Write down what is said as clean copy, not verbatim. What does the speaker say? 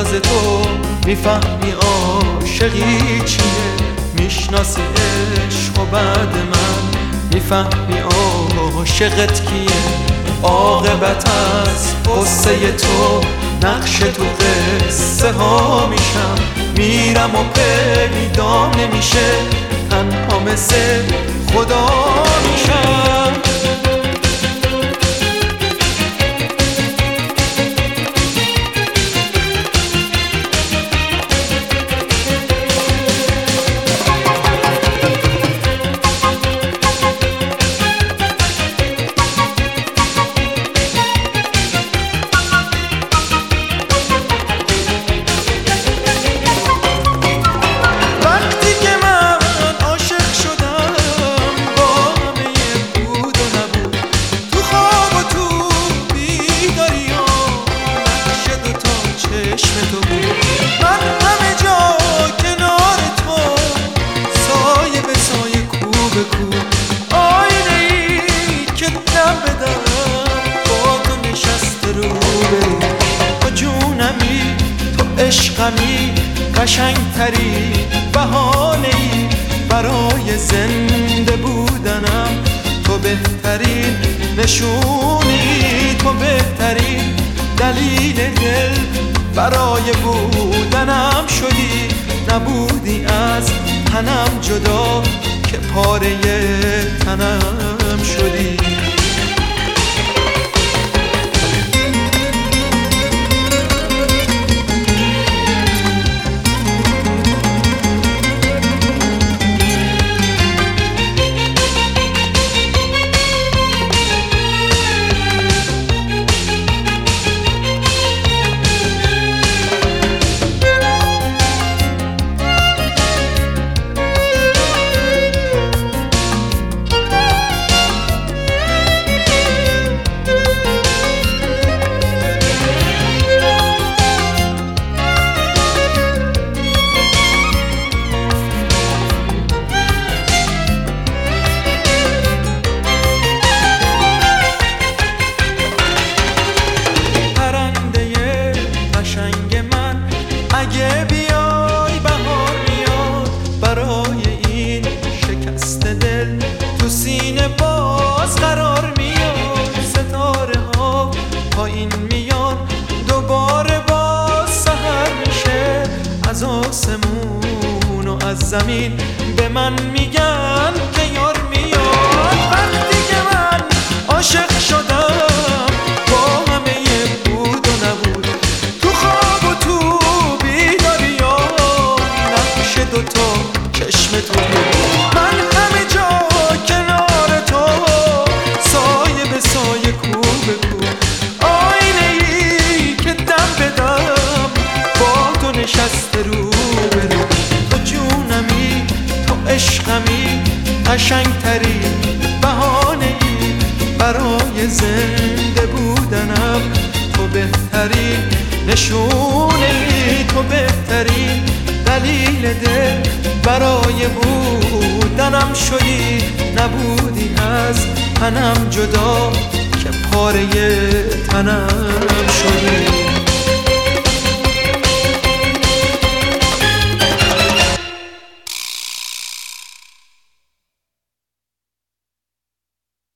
راز تو میفهمی عاشقی چیه، میشناسی عشق و بعد من میفهمی عاشقت کیه. عاقبت از قصه تو نقش تو قصه ها میشم، میرم و پیدا نمیشه، تنها مثل خدا میشم. عشقمی قشنگتری بهانه‌ای برای زنده بودنم، تو بهترین نشونی، تو بهترین دلیل دل برای بودنم شدی. نبودی از تنم جدا که پاره تنم شدی. اگه بیای بهار میاد برای این شکست دل، تو سینه باز قرار میاد، ستاره ها پایین میان، دوباره باز سحر میشه، از آسمون و از زمین به من میگن که یار میاد. وقتی که من عاشق شدم با همه بود و نبود، تو خواب و تو دوتا چشم تو بود، من همه جا کنار تو، سایه به سایه کو به کو، آینه ای که دم به دم با تو نشسته رو به رو. تو جونمی، تو عشقمی، قشنگتری بهانه ای برای زنده بودنم، تو بهترین نشونه ای، تو بهترین دلیل دل برای بودنم شدی. نبودی از تنم جدا که پاره تنم شدی.